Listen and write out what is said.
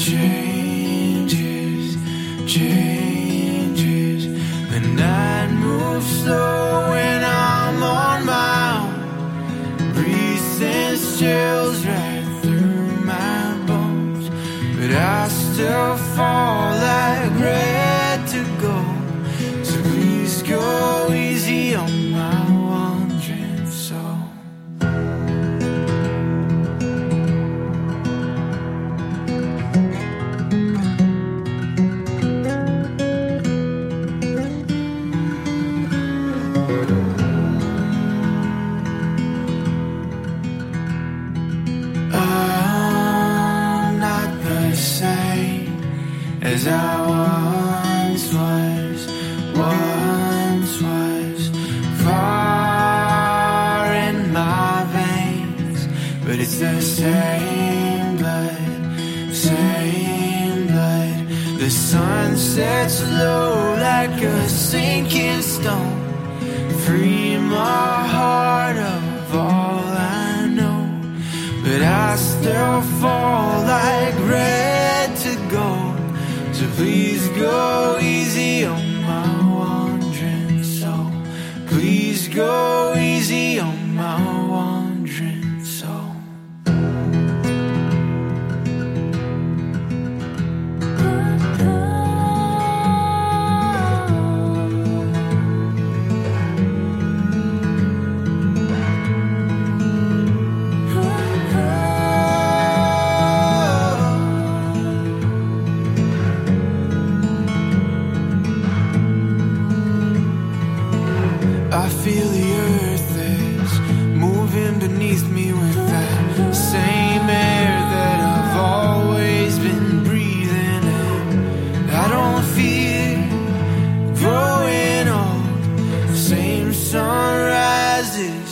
changes, changes. The night moves slow when I'm on my own. Breeze sends chills right through my bones, but I still fall like red to go. So please go easy on my wandering soul. I'm not the same as I once was, far in my veins, but it's the same blood, same blood. The sun sets low like a sinking stone. Free my heart of all I know, but I still fall like red to gold. So please go easy on my wandering soul. Please go easy on my wandering soul. I feel the earth is moving beneath me with that same air that I've always been breathing in. I don't fear growing old. The same sun rises